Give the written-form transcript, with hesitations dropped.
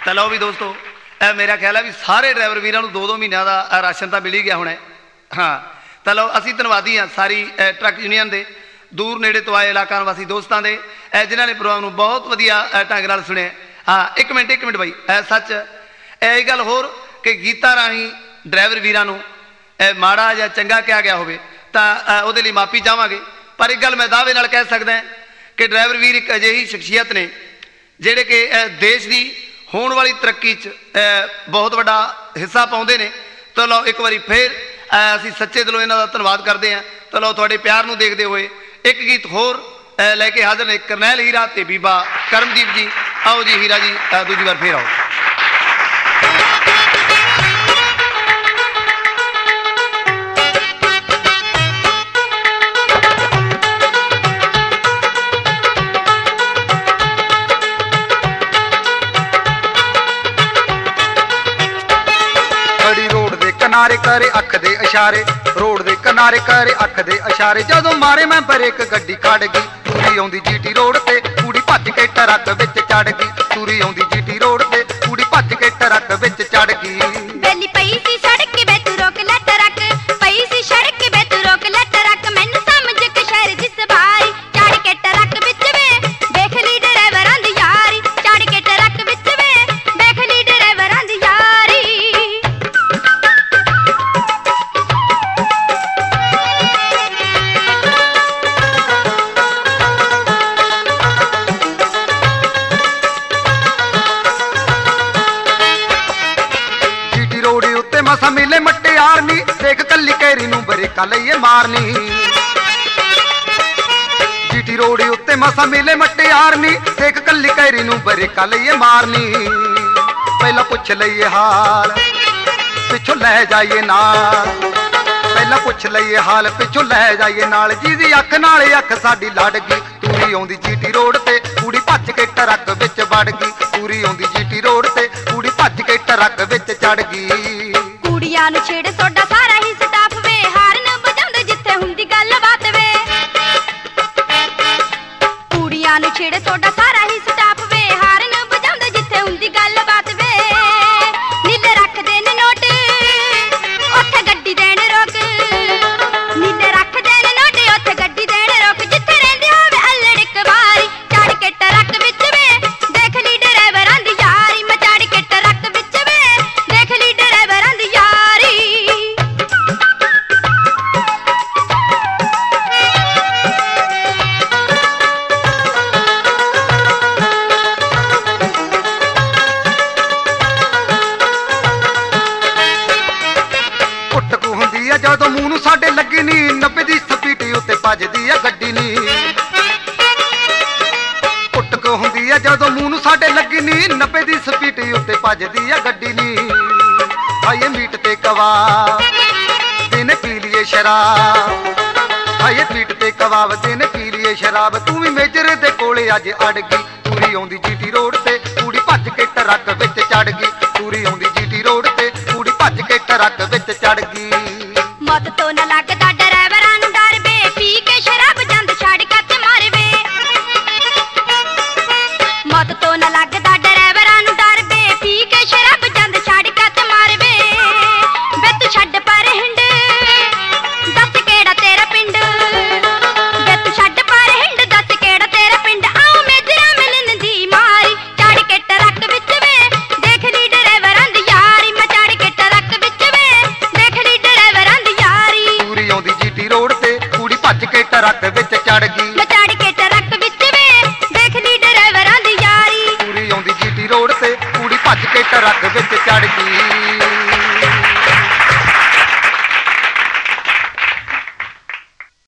ਤਾਂ ਲਓ ਵੀ ਦੋਸਤੋ, ਮੇਰਾ ਖਿਆਲ ਹੈ ਵੀ ਸਾਰੇ ਡਰਾਈਵਰ ਵੀਰਾਂ ਨੂੰ 2-2 ਮਹੀਨਿਆਂ ਦਾ ਰਾਸ਼ਨ ਤਾਂ ਮਿਲ ਹੀ ਗਿਆ ਹੋਣਾ। ਹਾਂ, ਤਾਂ ਲਓ ਅਸੀਂ ਧੰਨਵਾਦੀ ਹਾਂ ਸਾਰੀ ਟਰੱਕ ਯੂਨੀਅਨ ਦੇ, ਦੂਰ ਨੇੜੇ ਤੋਂ ਆਏ ਇਲਾਕਾ ਨਿਵਾਸੀ ਦੋਸਤਾਂ ਦੇ, ਜਿਨ੍ਹਾਂ ਨੇ ਪ੍ਰੋਗਰਾਮ ਨੂੰ ਬਹੁਤ ਵਧੀਆ ਢੰਗ ਨਾਲ ਸੁਣਿਆ। ਹਾਂ, ਇੱਕ ਮਿੰਟ ਬਾਈ, ਸੱਚ ਇਹ ਗੱਲ ਹੋਰ ਕਿ ਗੀਤਾਂ ਰਾਹੀਂ ਡਰਾਈਵਰ ਵੀਰਾਂ ਨੂੰ ਮਾੜਾ ਜਾਂ ਚੰਗਾ ਕਿਹਾ ਗਿਆ ਹੋਵੇ ਤਾਂ ਉਹਦੇ ਲਈ ਮਾਫੀ ਚਾਹਾਂਗੇ, ਪਰ ਇੱਕ ਗੱਲ ਮੈਂ ਦਾਅਵੇ ਨਾਲ ਕਹਿ ਸਕਦਾ ਕਿ ਡਰਾਈਵਰ ਵੀਰ ਇੱਕ ਅਜਿਹੀ ਸ਼ਖਸੀਅਤ ਨੇ ਜਿਹੜੇ ਕਿ ਦੇਸ਼ ਦੀ ਹੋਣ ਵਾਲੀ ਤਰੱਕੀ 'ਚ ਬਹੁਤ ਵੱਡਾ ਹਿੱਸਾ ਪਾਉਂਦੇ ਨੇ। ਤਾਂ ਲਓ ਇੱਕ ਵਾਰੀ ਫਿਰ ਅਸੀਂ ਸੱਚੇ ਦਿਲੋਂ ਇਹਨਾਂ ਦਾ ਧੰਨਵਾਦ ਕਰਦੇ ਹਾਂ। ਤਾਂ ਲਓ ਤੁਹਾਡੇ ਪਿਆਰ ਨੂੰ ਦੇਖਦੇ ਹੋਏ ਇੱਕ ਗੀਤ ਹੋਰ ਲੈ ਕੇ ਹਾਜ਼ਰ ਨੇ ਕਰਨੈਲ ਹੀਰਾ ਤੇ ਬੀਬਾ ਕਰਮਦੀਪ ਜੀ। ਆਓ ਜੀ ਹੀਰਾ ਜੀ, ਦੂਜੀ ਵਾਰ ਫਿਰ ਆਓ। किनारे करे अख दे इशारे, रोड दे किनारे करे अख दे इशारे, जदों मारे मैं ब्रेक गड्डी खड़ गई, तुरी आउंदी जीटी रोड ते कुड़ी भज के ट्रक विच चढ़ गई, तुरी आउंदी जीटी रोड ते कुड़ी भज के ट्रक विच चढ़ गई। बेली पई सी सड़क वे तू रोक ले ट्रक, पई सी सड़क वे तू रोक ले ट्रक, मैनू समझ के शहर दी सवारी, चढ़ के ट्रक विच वे देख ली ड्राइवरां दी यारी, चढ़ के ट्रक विच वे देख ली ड्राइवरां दी यारी। मसा मिले मट्टे यारनी, देख कली कैरी नू ब्रेका लईए मारनी, जीटी रोड उत्ते मसा मिले मट्टे यारनी, देख कली कैरी नू ब्रेका लईए मारनी, पहला पुछ लईए हाल पिछों लै जाइए नाल, पहला पुछ लईए हाल पिछों लै जाइए नाल, जिहदी अख नाल अख साडी लड़ गई, तुरी आउंदी जीटी रोड ते कुड़ी भज के ट्रक विच वड़ गई, तुरी आउंदी जीटी रोड ते कुड़ी भज के ट्रक विच चढ़ गई। कुड़ियां नू छेड़ सोडा सारा ही स्टाफ वे, हारन बजाउंदे जिथे हुंदी गलबात वे, कुड़ियां नू छेड़ सोडा सारा ही स्टाफ वे, हारन बजाउंदे जिथे हुंदी गलबात वे, नीले रखदे ने नोट उत्थे गड्डी देण रोक, नीले रखदे ने नोट उत्थे गड्डी देण रोक, जिथे रहिंदे होवे अल्लड़ इक वारी, चढ़ के ट्रक विच वे देख ली ड्राइवरां दी यारी, मैं चढ़ के ट्रक विच वे देख ली ड्राइवरां दी यारी। जदों मूंह नूं साडे लगी नी, 90 दी स्पीड उत्ते भजदी है गड्डी नी, पुटक हुंदी है जदों मूंह नूं साडे लगी नी, 90 दी स्पीड उत्ते भजदी है गड्डी नी, आइए मीट ते कबाब दिन पी लिए शराब, आइए मीट ते कबाब दिन पी लिए शराब, तू भी मेजर दे कोले अज अड़ गई, तुरी आउंदी जीटी रोड ते कुड़ी भज के ट्रक विच चढ़ गई, तुरी आउंदी जीटी रोड ते कुड़ी भज के ट्रक विच चढ़ गई। मौत तो न लगदा ड्राइवरां नू डर वे, पी के शराब जंद छड़ के ते मार वे, मौत तो न लगदा ड्राइवरां नू डर वे, पी के शराब जंद छड़ के ते मार वे, वे तू छड्ड पर हिंड दस केड़ा तेरा पिंड, वे तू छड्ड पर हिंड दस केड़ा तेरा पिंड, आओ मेजरा मिलन दी मारी, चढ़ के ट्रक विच वे देख ली ड्राइवरां दी यारी, मैं चढ़ के ट्रक विच वे देख ली ड्राइवरां दी यारी। तुरी आउंदी जीटी रोड ते कुड़ी भज के ट्रक